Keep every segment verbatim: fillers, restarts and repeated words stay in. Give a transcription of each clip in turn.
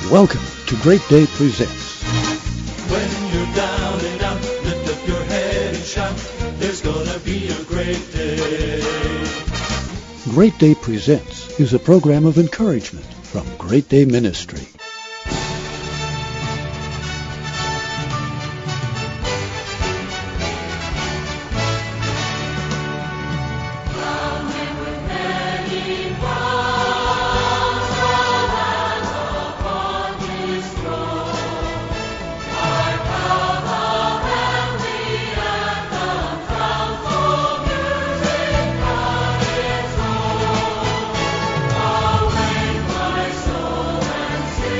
Welcome to Great Day Presents. When you're down and out, lift up your head and shout, there's gonna be a great day. Great Day Presents is a program of encouragement from Great Day Ministry. Soul and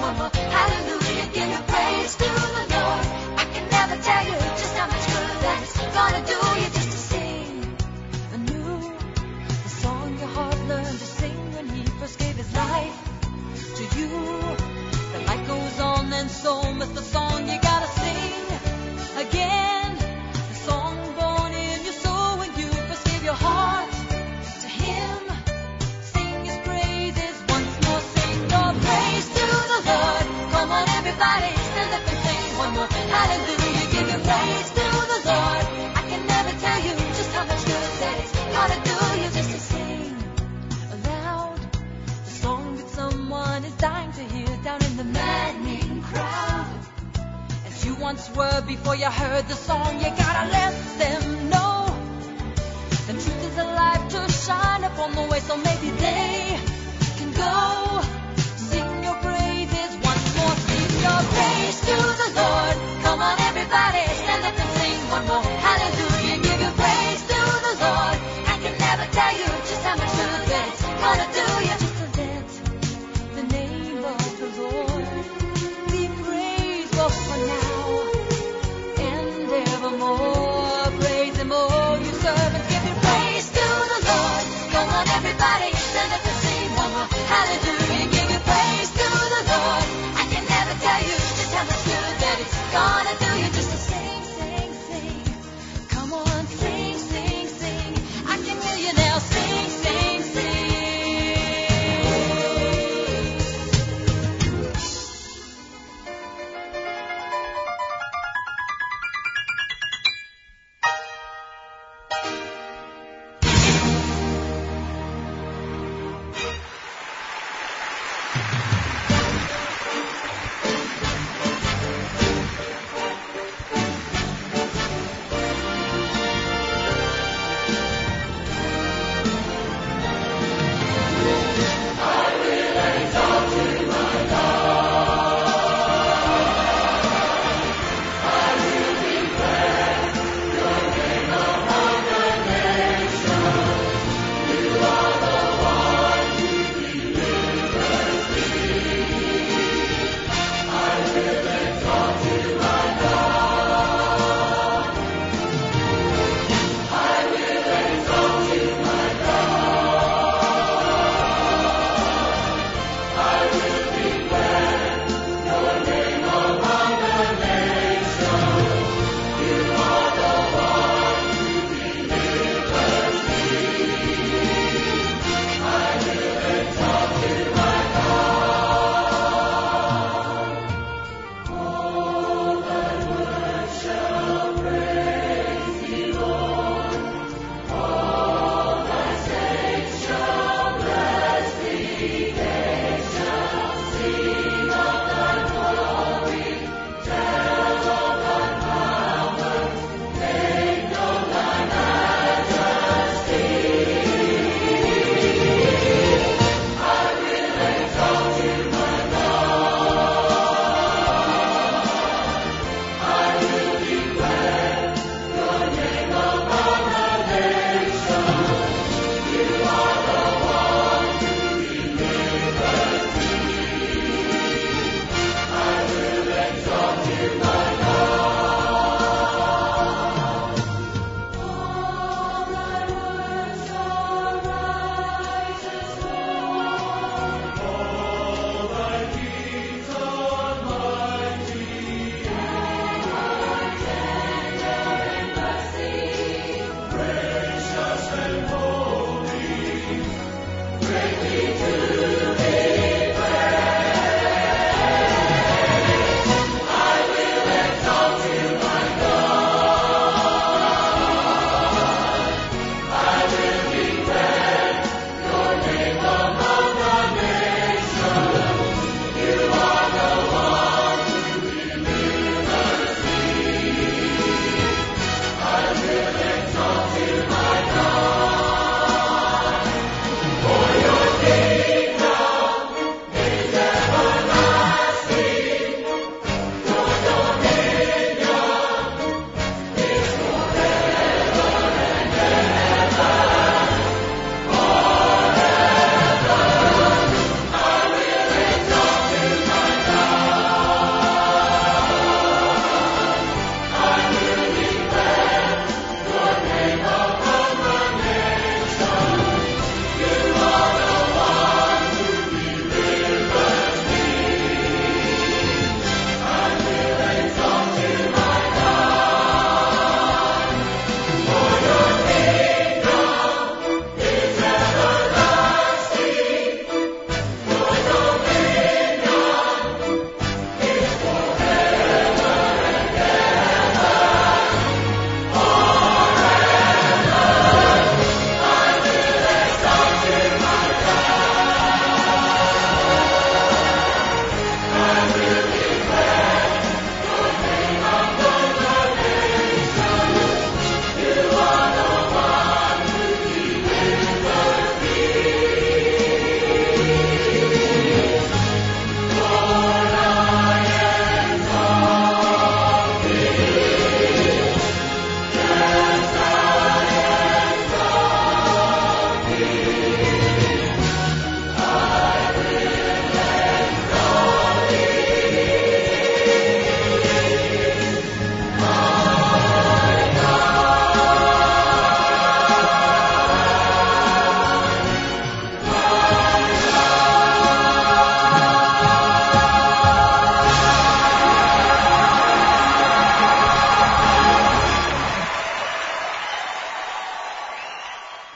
one more hallelujah. Give your praise to the Lord. I can never tell you just how much good that it's gonna do you just to sing anew the song your heart learned to sing when He first gave His life to you. The light goes on and so must the song you gotta sing again. The song born in your soul when you first gave your heart to Him. Sing His praises once more. Sing your praise to the Lord. Come on everybody, stand up and sing one more hallelujah. Give your praise to the Lord. I can never tell you just how much good that it's gonna do you just to sing aloud the song that someone is dying to hear down in the maddening crowd. As you once were before you heard the song, you gotta let them know the truth is alive to shine upon the way, so maybe they can go. Sing your praises once more. Sing your praise to the Lord. Come on everybody, stand up and sing one more hallelujah. Give your praise to the Lord. I can never tell you just how much good that it's gonna do you just to let the name of the Lord be praised both for now and evermore. Praise Him, oh you servants, give your praise to the Lord. Come on everybody, stand up and sing one more hallelujah.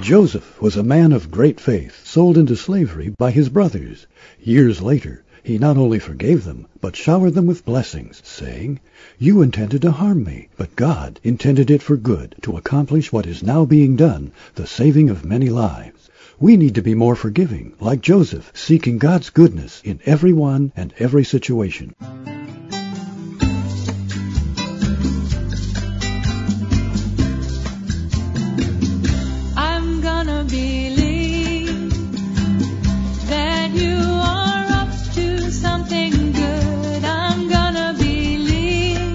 Joseph was a man of great faith, sold into slavery by his brothers. Years later, he not only forgave them, but showered them with blessings, saying, "You intended to harm me, but God intended it for good, to accomplish what is now being done, the saving of many lives." We need to be more forgiving, like Joseph, seeking God's goodness in everyone and every situation. I'm gonna believe that you are up to something good. I'm gonna believe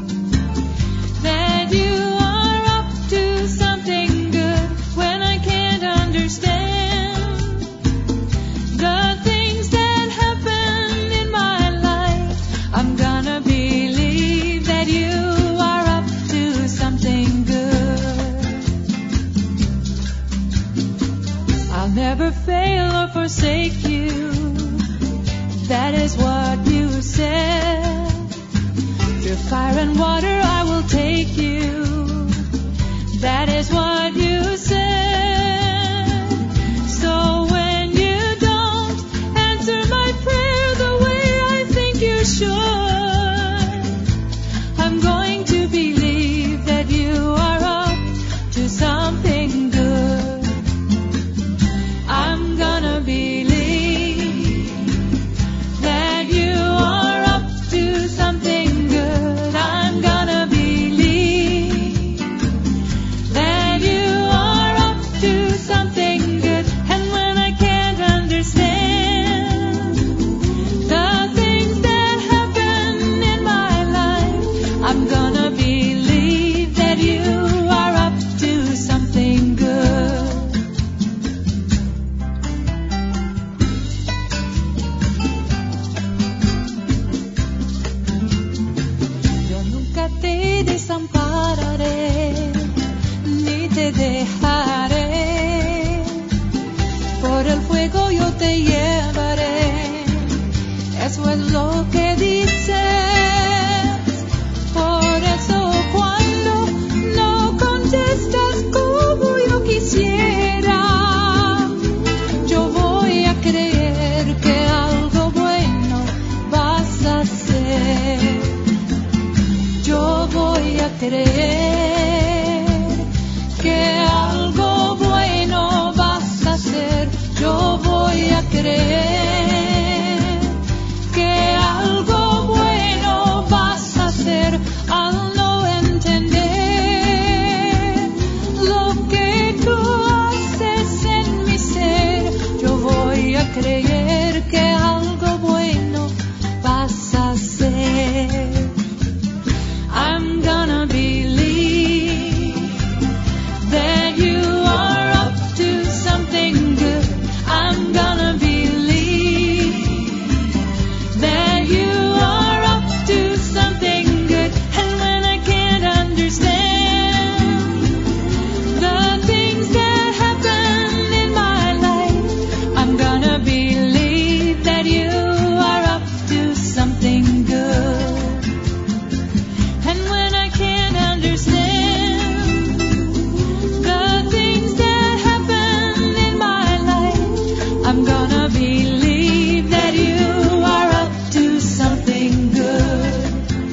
that you are up to something good when I can't understand the things that happen in my life. I'm gonna believe that you are up to something good. I'll never fail or forsake you. That is what you said. Through fire and water I will take you. That is what you said. So when you don't answer my prayer the way I think you should, I'm going to believe that you are up to something good. I'm gonna believe that you are up to something good. I'm gonna believe that you are up to something good. And when I can't understand the things that happen in my life, I'm gonna believe that you are up to something good. Yo nunca te desampararé, ni te dejaré. Por el fuego yo te llevaré. Eso es lo que dices. Por eso cuando no contestas como yo quisiera, yo voy a creer que algo bueno vas a hacer. Yo voy a creer que algo bueno vas a hacer. Yo voy a creer que algo bueno vas a hacer. Al no entender lo que tú haces en mi ser, yo voy a creer que algo bueno vas a hacer. I'm gonna believe that you are up to something good. I'm gonna believe that you are up to something good. And when I can't understand the things that happen in my life, I'm gonna believe that you are up to something good. And when I can't understand the things that happen in my life, I'm gonna believe that you are up to something good.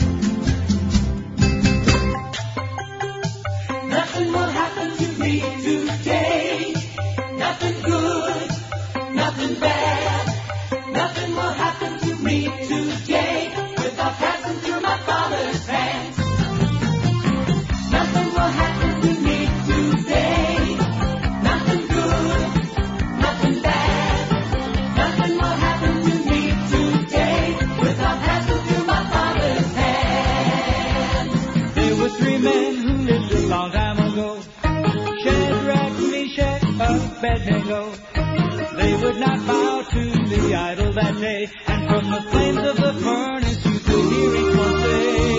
Nothing will happen to me today. Nothing good, nothing bad. Nothing will happen to me today without passing through my Father's hands. Nothing will happen to me today. Nothing good, nothing bad. Nothing will happen to me today without passing through my Father's hands. There were three men who lived a long time ago. Shadrach, Meshach, Abednego. They would not bow to the idol that day, and from the flames of the furnace you could hear each one say,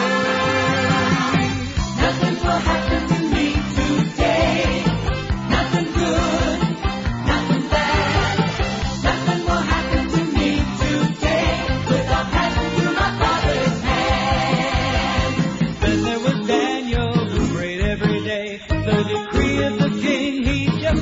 Nothing will happen to me today. Nothing good, nothing bad. Nothing will happen to me today without passing through my Father's hands. Then there was Daniel who prayed every day. The decree of the king he just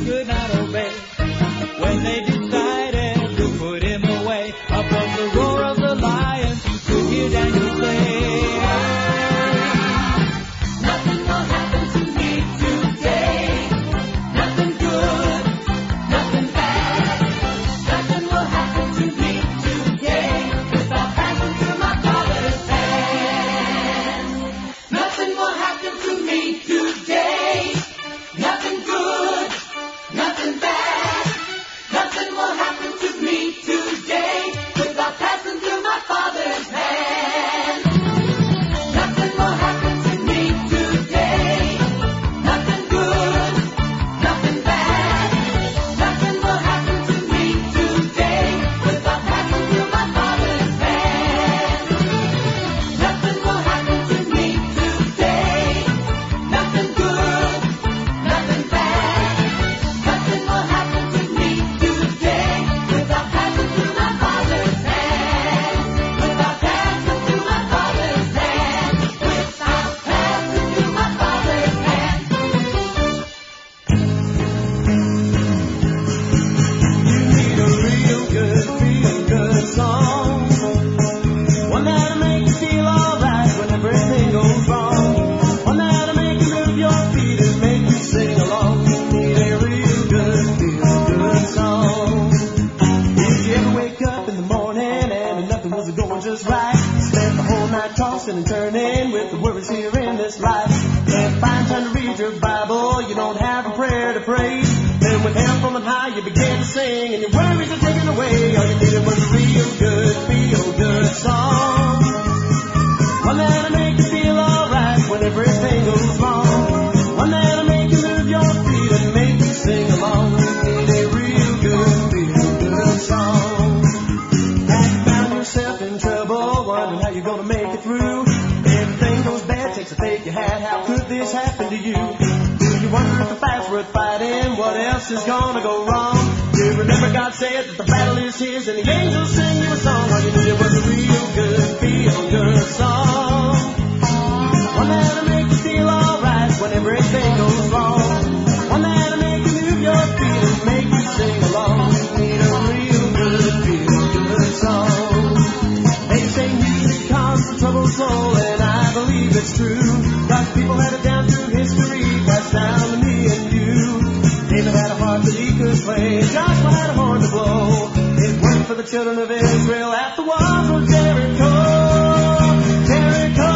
right. Spent the whole night tossing and turning with the worries here in this life. Can't find time to read your Bible, you don't have a prayer to pray. Then with help from on high you begin to sing, and your worries are taken away. All you needed was a real good, feel good song. One that'll make you feel alright when everything goes wrong. One that'll make you move your feet and make you sing along. You need a real good, feel good song. Have you found yourself in trouble, wondering how you're gonna make it through? Everything goes bad, takes a fake you had. How could this happen to you? Do you wonder if the fight's worth fighting? What else is gonna go wrong? Do you remember God said that the battle is His and the angels sing you a song? All you needed was a real good, feel good song. One that'll make you feel alright when everything goes wrong. One that'll make you move your feet and make you sing along. You need a real good, feel good song. They say music calms the troubled soul, and I believe it's true. God's people had it down through history, passed down to me and you. David had a harp that he could play, Joshua had a horn to blow. It worked for the children of Israel at the walls of Jericho. Jericho.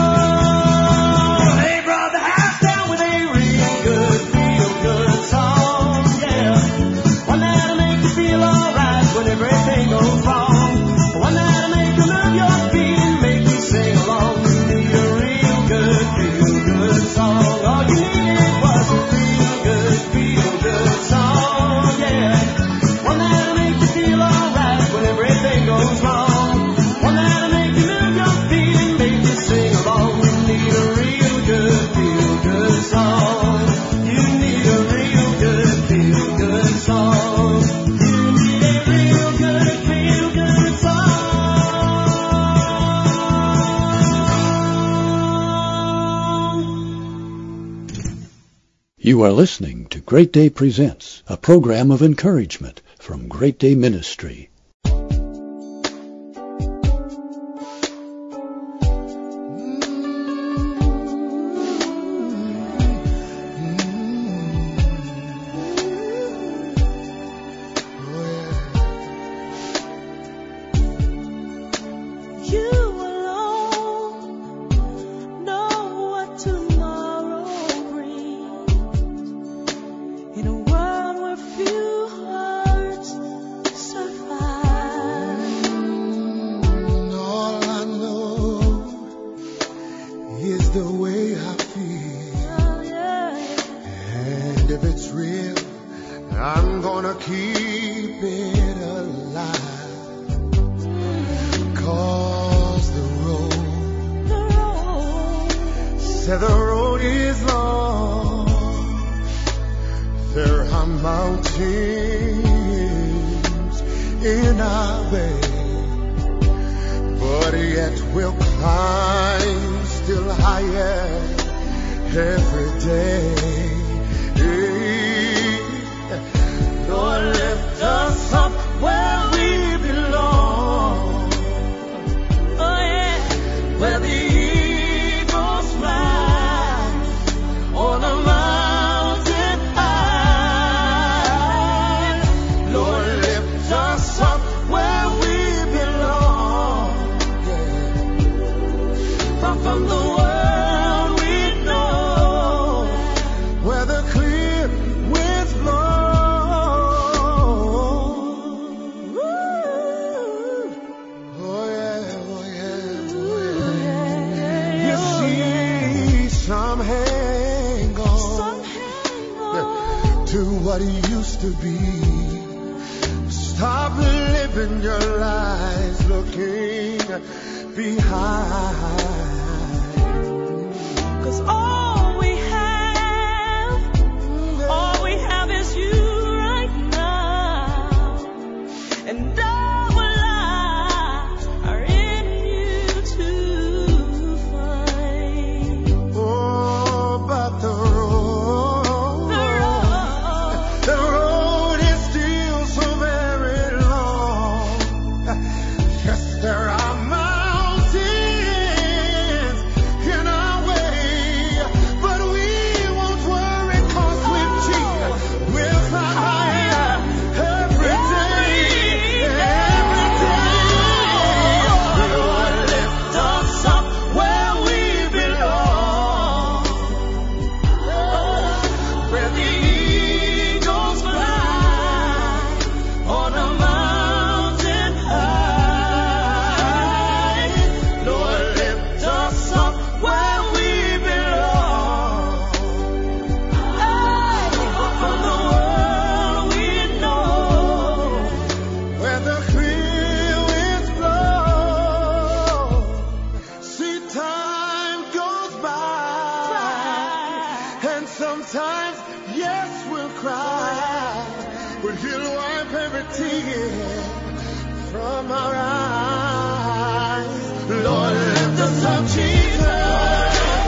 They brought the house down with a real good, feel good song. Yeah. One that'll make you feel alright when everything goes wrong. One that'll make you move your feet and make you sing along. You need a real good, feel good song. All you needed was a real good, feel good song. Yeah. One that'll make you feel alright when everything goes wrong. One that'll make you move your feet and make you sing along. You need a real good, feel good song. You need a real good, feel good song. You need a real good, feel good song. You are listening to Great Day Presents, a program of encouragement from Great Day Ministry. You alone know what tomorrow brings. In a world where few hearts survive. All I know is the way I feel. Oh, yeah. And if it's real, I'm gonna keep it alive. Cause the road, The road. said the road is long. There are mountains in our way, but yet we'll climb still higher every day. Lord, lift us up where we belong, Oh, yeah. where the eagles fly on a mountain high. Lord, lift us up where we belong, yeah. From, from the world we know, where the clear winds blow. Ooh. Oh yeah, oh yeah, oh Yeah, yeah. yeah, You see, some hang on Some hang on. to what it used to be. Stop living your lives looking behind. 'Cause all we have, all we have is you right now. And our lives are in you to find. Oh, but the road, The road. the road is still so very long. Yes, there are mountains in our way, but He'll wipe every tear from our eyes. Lord, lift us up, Jesus.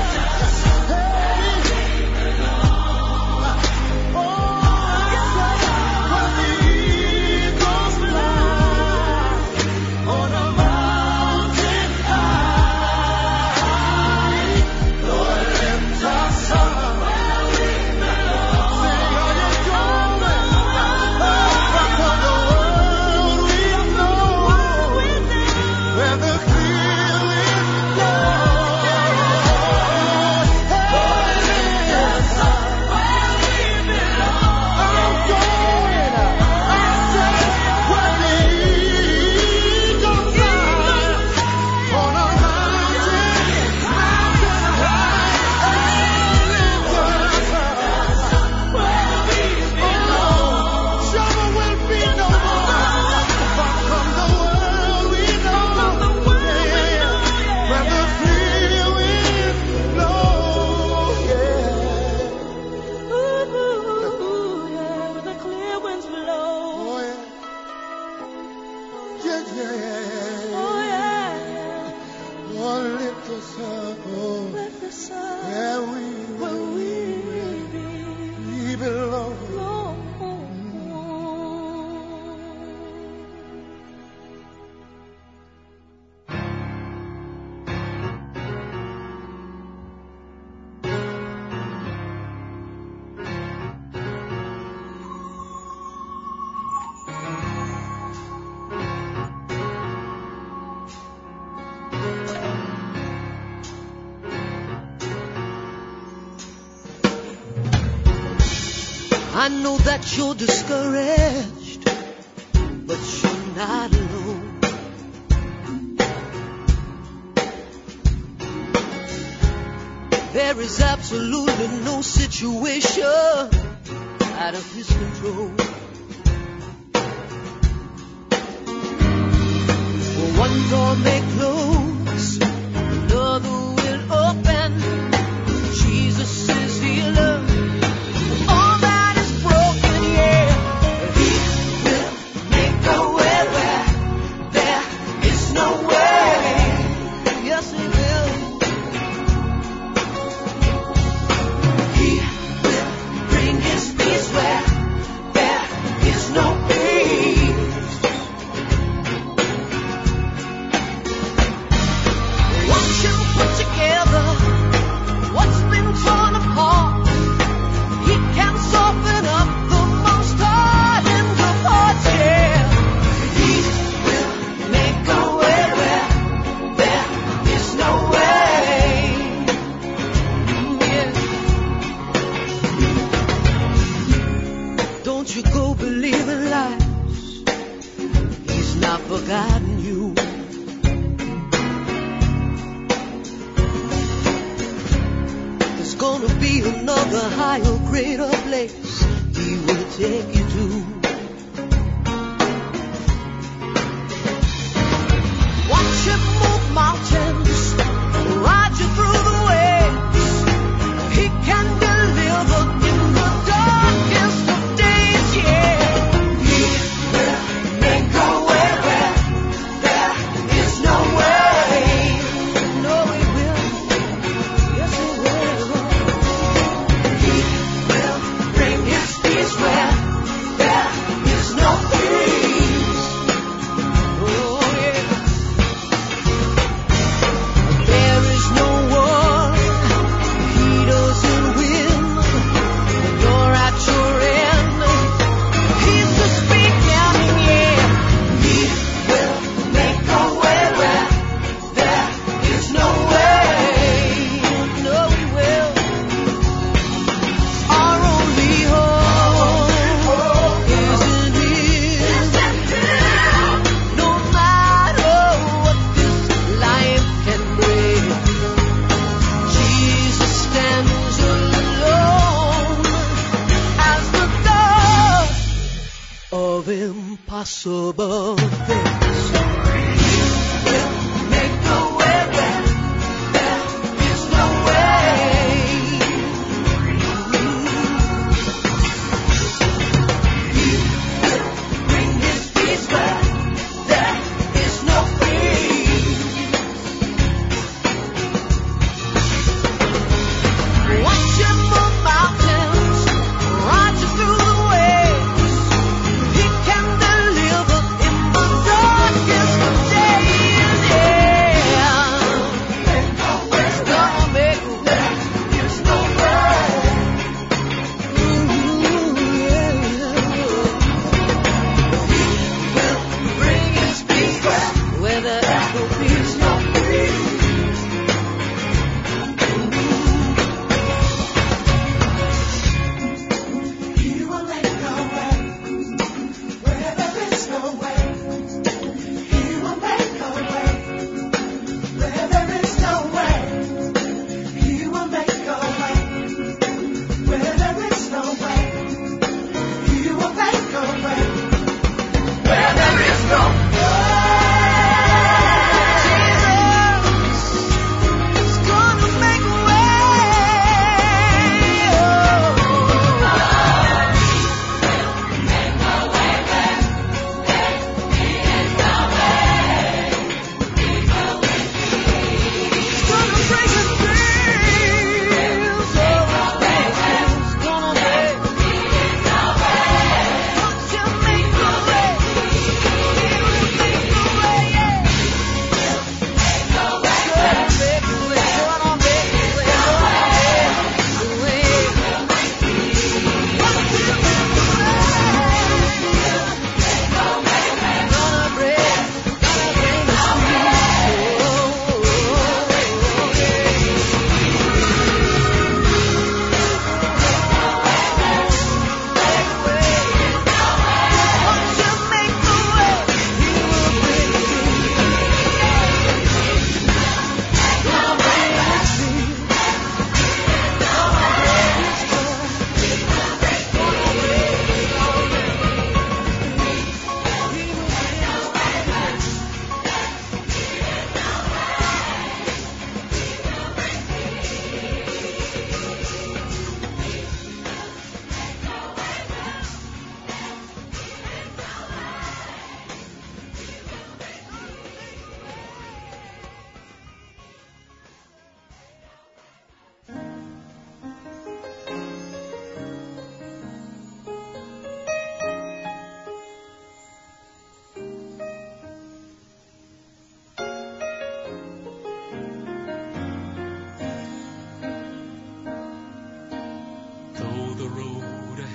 I know that you're discouraged, but you're not alone. There is absolutely no situation out of His control. Well, one door may close, another will open. Jesus is healer. Impossible things. Will make a way where there is no way. He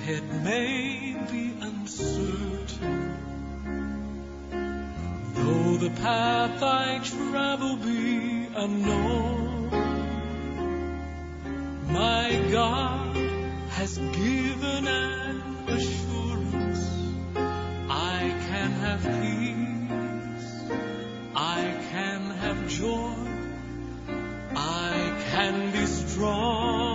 ahead may be uncertain, though the path I travel be unknown, my God has given an assurance. I can have peace, I can have joy, I can be strong.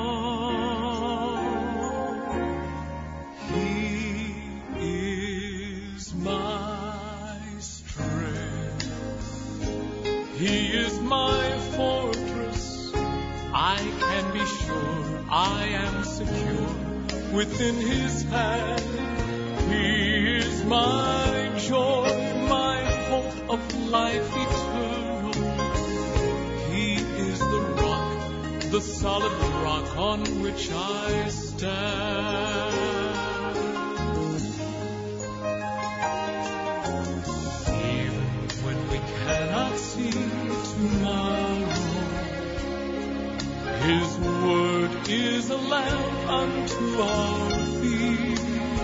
He is my strength. He is my fortress. I can be sure I am secure within His hand. He is my joy, my hope of life eternal. He is the rock, the solid rock on which I stand. Even when we cannot see tomorrow, His word is a lamp unto our feet.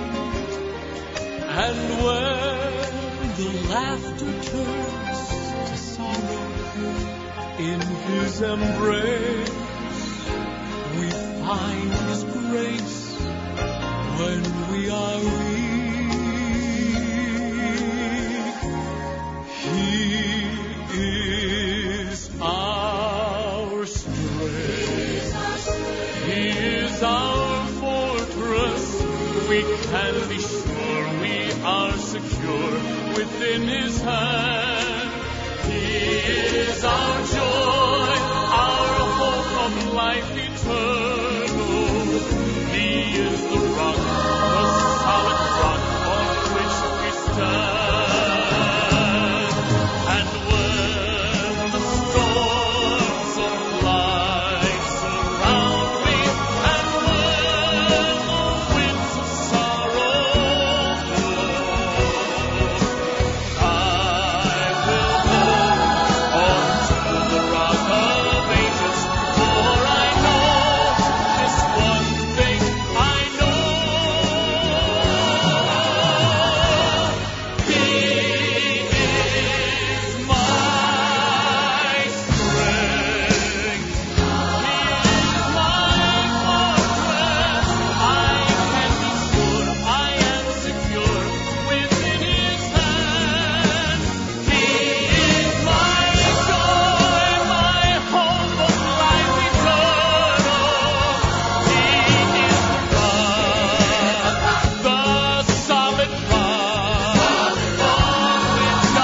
And when the laughter turns to sorrow, in His embrace we find His grace. When we are weak, He is our strength. He is our fortress. We can be sure we are secure within His hand. He is our joy, our hope of life eternal. He is the rock, the solid rock on which we stand. And when the storms of life surround me, and when the winds of sorrow blow, I will hold on to the rock of ages, for I know this one thing I know. He is my strength. He is my fortress. I can be sure I am secure within His hand. He is my joy, my hope of life eternal. He is the rock, the solid rock on which I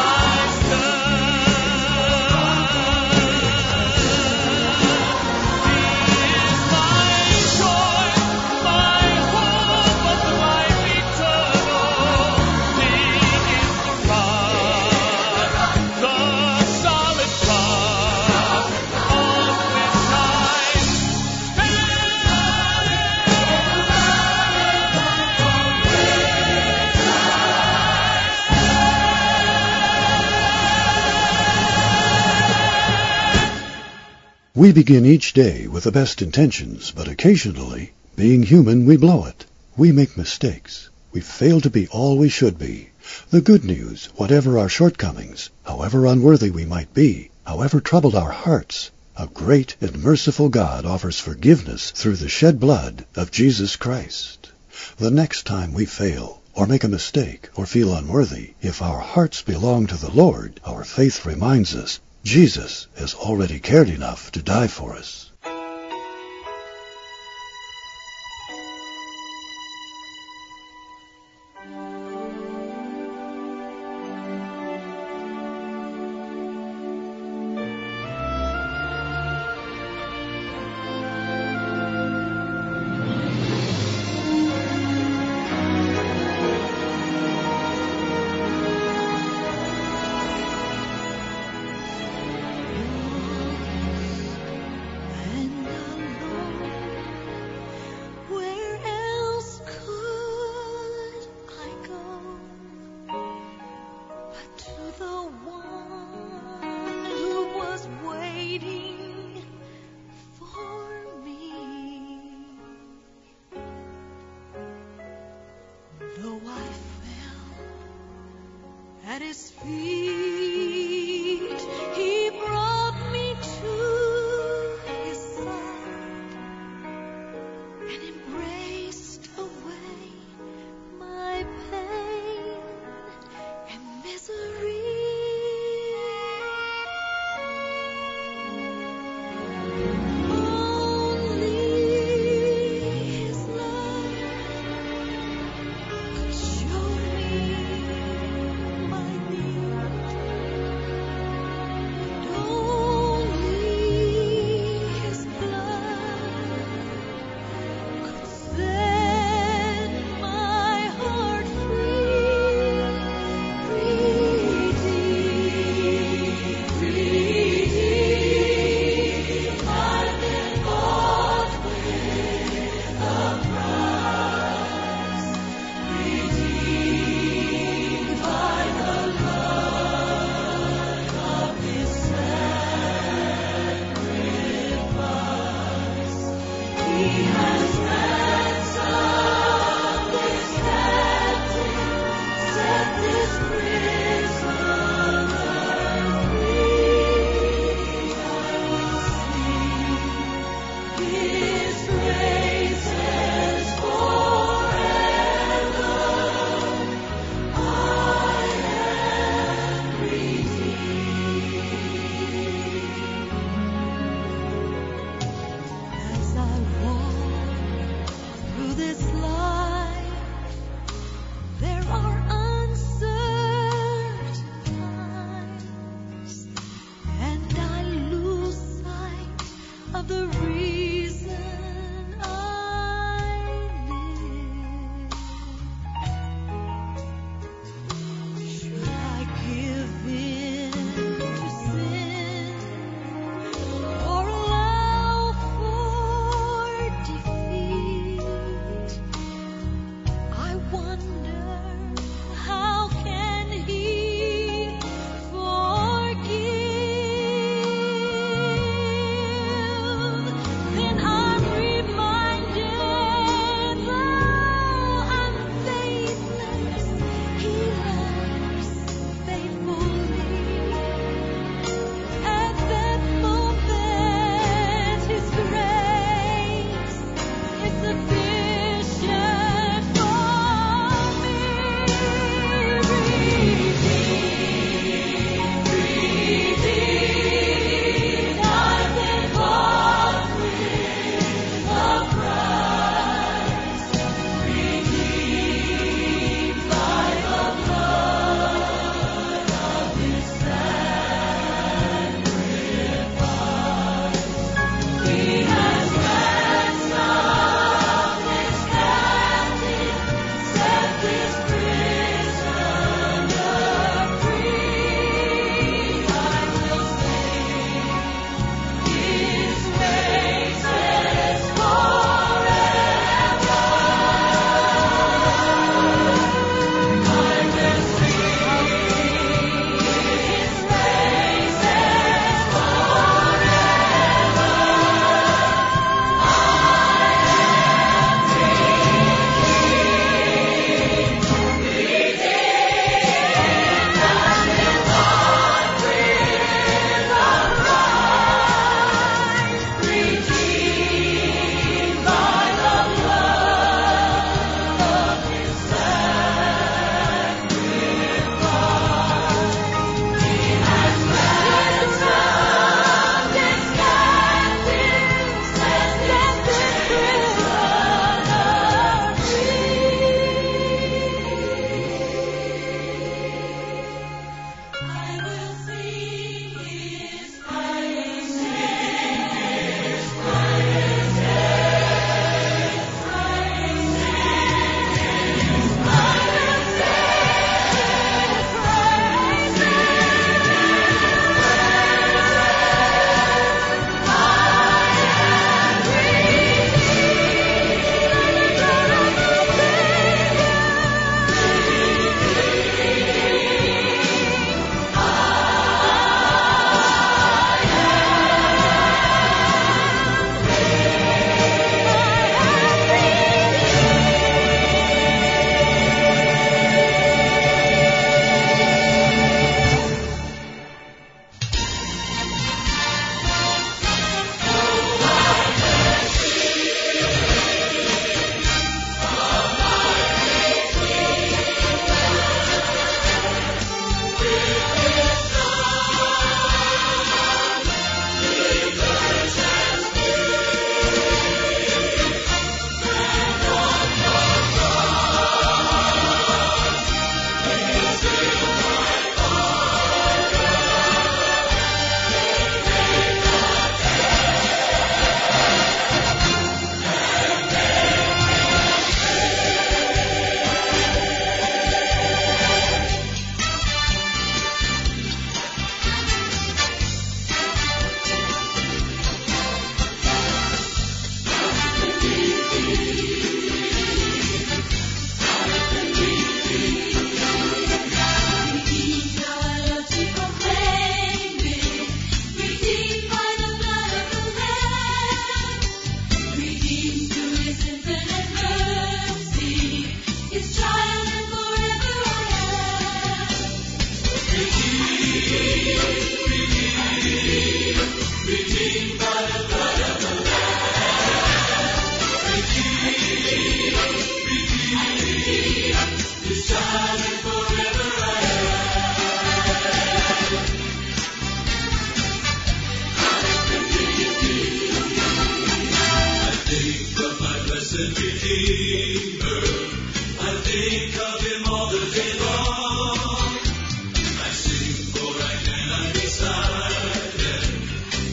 We begin each day with the best intentions, but occasionally, being human, we blow it. We make mistakes. We fail to be all we should be. The good news, whatever our shortcomings, however unworthy we might be, however troubled our hearts, a great and merciful God offers forgiveness through the shed blood of Jesus Christ. The next time we fail, or make a mistake, or feel unworthy, if our hearts belong to the Lord, our faith reminds us Jesus has already cared enough to die for us. his feet. He brought me to his side and embraced away my pain and misery. Only his love could show me my need. And only his blood could set my heart free. Redeemed, redeemed, I've been bought with a price. Redeemed by the blood of his sacrifice. He has ransomed this captive, set this prisoner free. I will sing his praises forever. I am redeemed. As I walk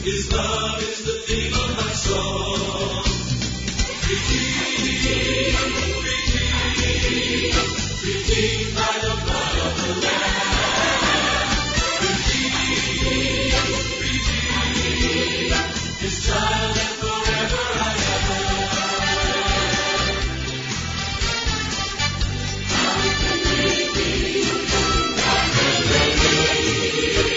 His love is the theme of my song. Redeemed, redeemed, redeemed by the blood of the Lamb. Redeemed, redeemed, His child and forever I am. I can believe, I can believe.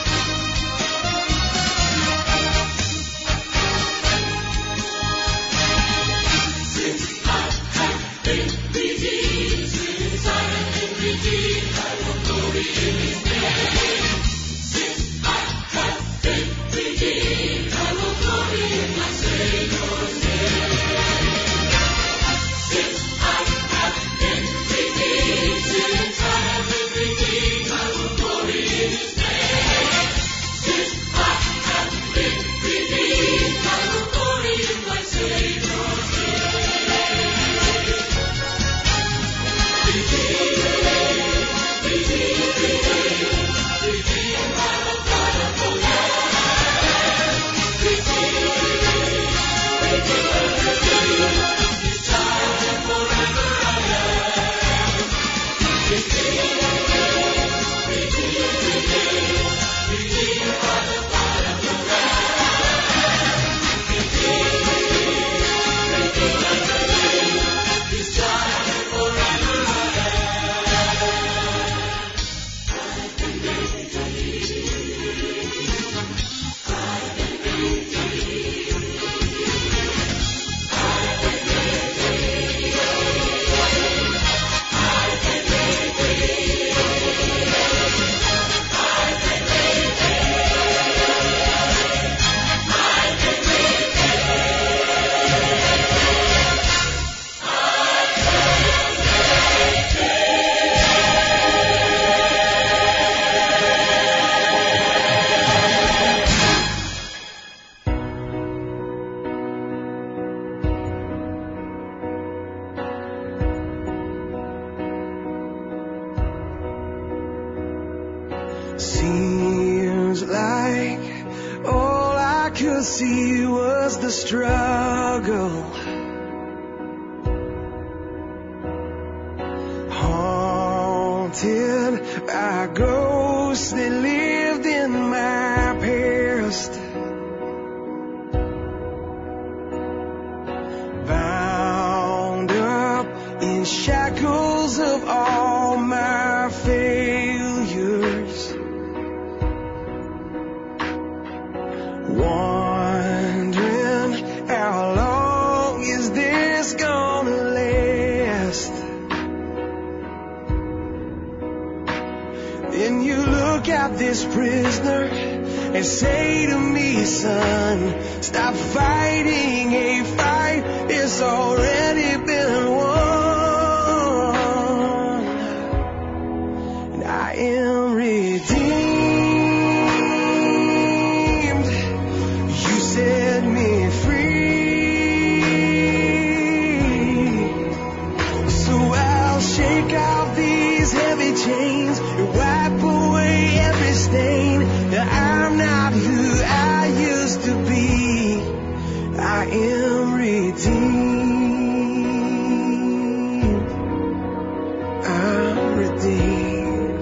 Since I have been redeemed, since I have been redeemed, I will glory in His name. Since I have been redeemed, I will glory in my Savior's name. Since I have been redeemed, since I have been redeemed, I will glory in His name. Since I have been redeemed, I will glory in my Savior's name. Seems like all I could see was the struggle. Haunted by ghosts that lived in my past. Bound up in shackles of all my failures. Wondering how long is this gonna last? Then you look at this prisoner and say to me, son, stop fighting a fight that's already been won. And I am redeemed. Set me free. So I'll shake off these heavy chains and wipe away every stain. That I'm not who I used to be. I am redeemed. I'm redeemed.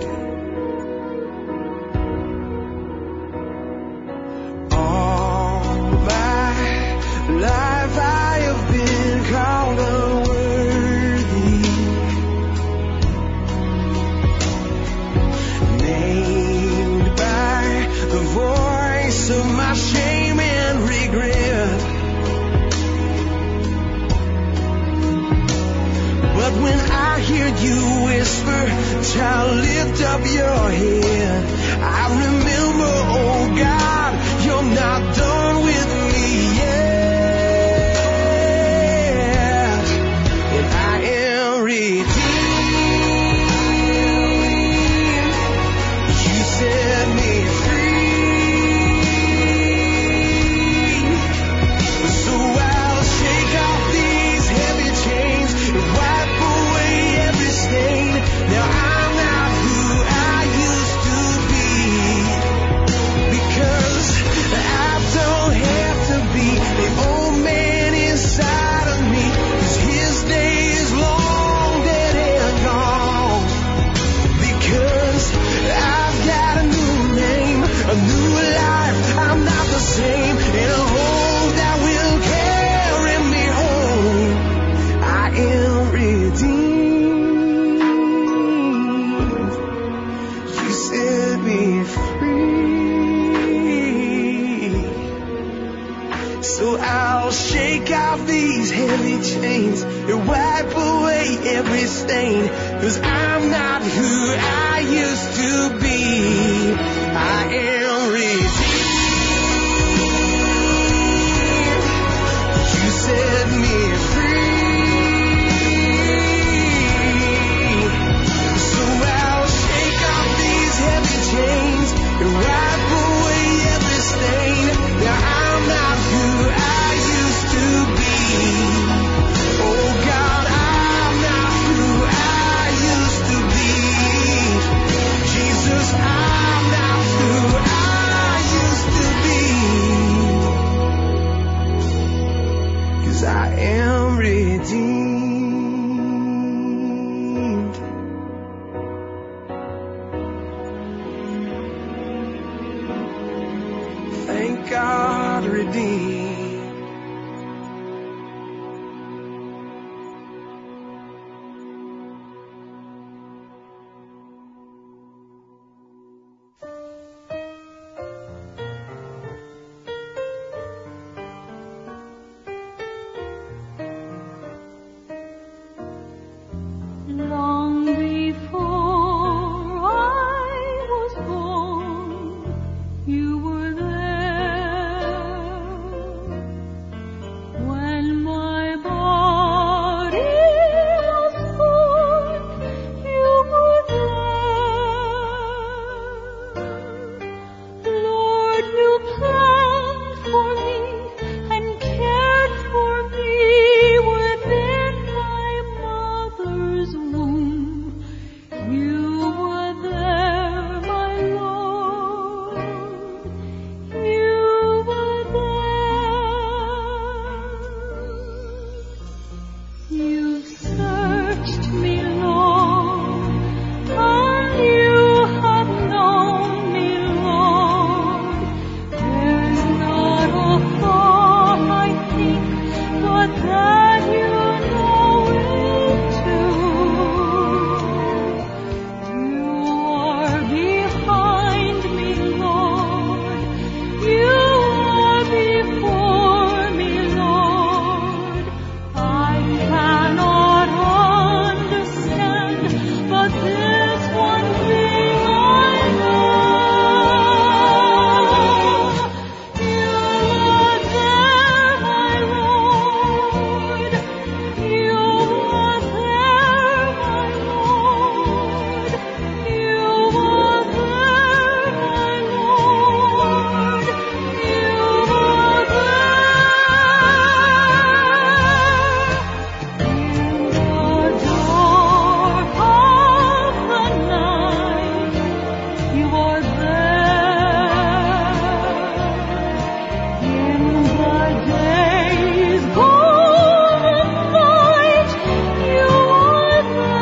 Life I have been called unworthy, named by the voice of my shame and regret. But when I hear you whisper, child, lift up your head, I remember, oh God, you're not done with me yet. After So I'll shake off these heavy chains and wipe away every stain. 'Cause I'm not who I used to be. I am redeemed. You set me free. So I'll shake off these heavy chains and wipe away every stain. Now I'm not who I used to be. Oh God, I'm not who I used to be. Jesus, I'm not who I used to be. 'Cause I am redeemed. Thank God, redeemed. Long before I was born, you were there. When my body was born, you were there. Lord, you planned for me and cared for me within my mother's womb. You were there, my Lord. You were there. You've searched me long, and you have known me, Lord. There's not a thought I think, but that you know it too. You are behind me, Lord. You are before me, Lord. I cannot understand, but this one thing I know. You are there, my Lord. You are there, my Lord. You are there, my Lord. You are there. In the dark of the night, you are there. In the day's golden light, you are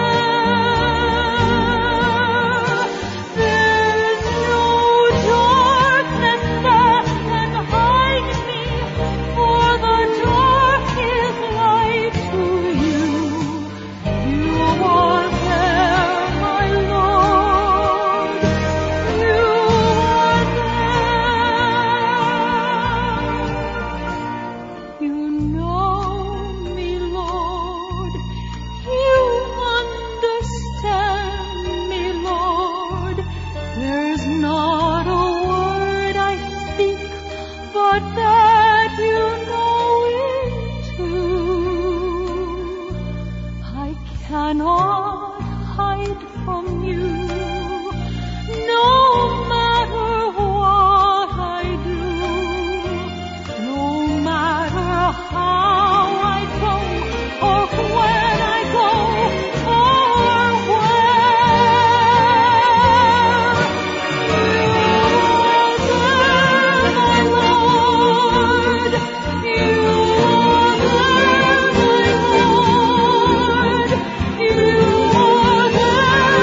there. There's no darkness that can hide me, for the dark is light to you. You are there, my Lord. You are there. You know me, Lord. You understand me, Lord. There's not a word I speak, but that you know it too. I cannot hide from you, no matter what I do, no matter how I go, or when I go, or where. You are there, my Lord. You are there, my Lord. You are there,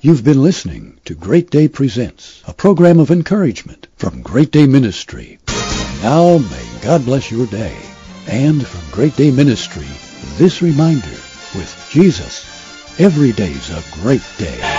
You've been listening to Great Day Presents, a program of encouragement from Great Day Ministry. Now may God bless your day. And from Great Day Ministry, this reminder, with Jesus, every day's a great day.